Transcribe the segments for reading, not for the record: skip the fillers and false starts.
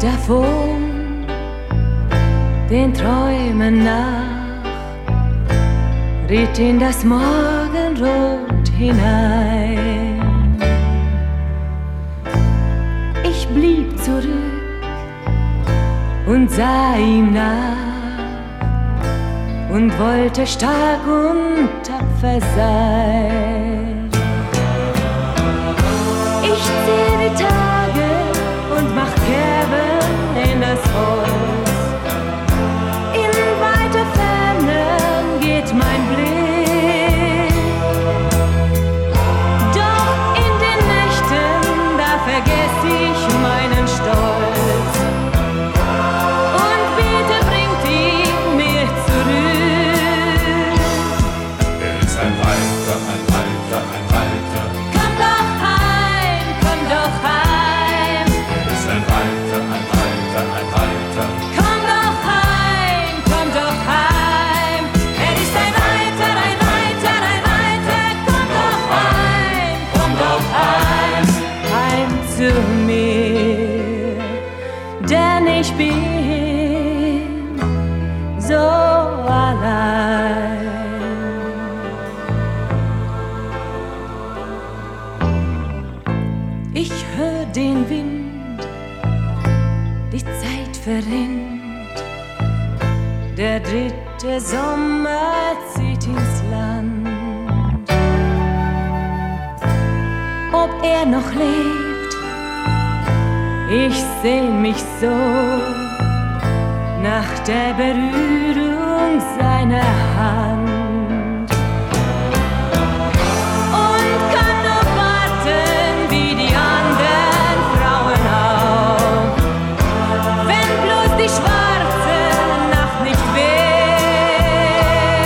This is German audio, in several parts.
davon, den Träumen nach, ritt in das Morgenrot hinein. Ich blieb zurück und sah ihm nach und wollte stark und tapfer sein. Ich zähl die Tage und mach Kerben in das Holz. In weiter Ferne geht mein Blick. Doch in den Nächten, da vergess ich meinen Stolz und bitte bringt ihn mir zurück. Er ist ein Reiter, ein Reiter, ein Reiter. Komm doch heim, komm doch heim. Er ist ein Reiter, ein Reiter, ein Reiter. Komm doch heim, komm doch heim. Er ist ein Reiter, ein Reiter, ein Reiter. Komm doch heim, komm doch heim. Heim zu mir, denn ich bin so allein. Ich hör den Wind, die Zeit verrinnt. Der dritte Sommer zieht ins Land. Ob er noch lebt, ich sehn mich so nach der Berührung seiner Hand. Und kann nur warten wie die anderen Frauen auch, wenn bloß die schwarze Nacht nicht wär.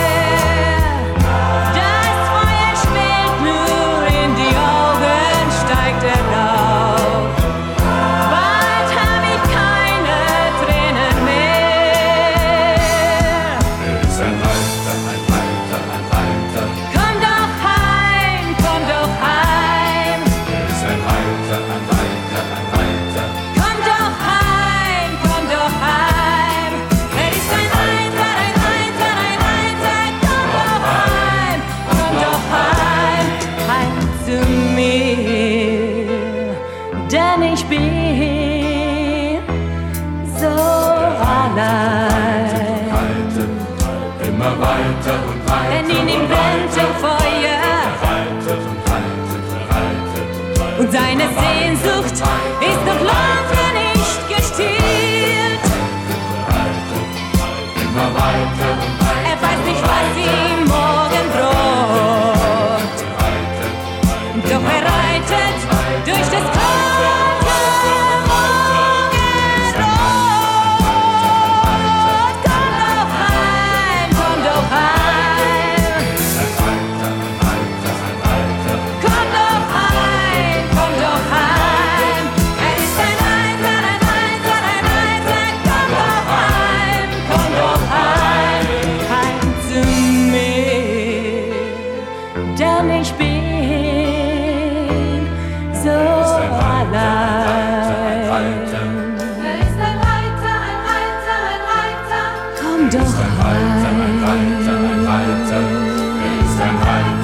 Das Feuer schwelt nur in die Augen, steigt der Rauch. Bald hab ich keine Tränen mehr. Er ist ein Reiter, ein Reiter, ein Reiter. Komm doch heim, komm doch heim. Er ist ein Reiter, ein Reiter, ein Reiter. Komm doch heim, komm doch heim. Er ist ein Reiter, ein Reiter, ein Reiter. Komm doch heim, komm doch heim. Heim zu mir, denn ich bin so allein. Reiten, immer weiter und weiter. Denn in ihm brennt ein Feuer Reitet und reitet und reitet und reitet. und seine Sehnsucht ist noch lange nicht gestillt. Immer weiter und weiter. Er weiß nicht, was ihm morgen droht. Doch er reitet durch das kalte Morgenrot. Komm doch heim, komm doch heim. Komm doch heim, komm doch heim. Er ist ein Reiter, ein Reiter, ein Reiter. Komm doch heim, komm doch heim. Heim zu mir, denn ich bin so allein. Er ist ein Reiter, ein Reiter, ein Reiter. Komm doch heim. Ein Reiter, ein Reiter. Er ist ein Reiter.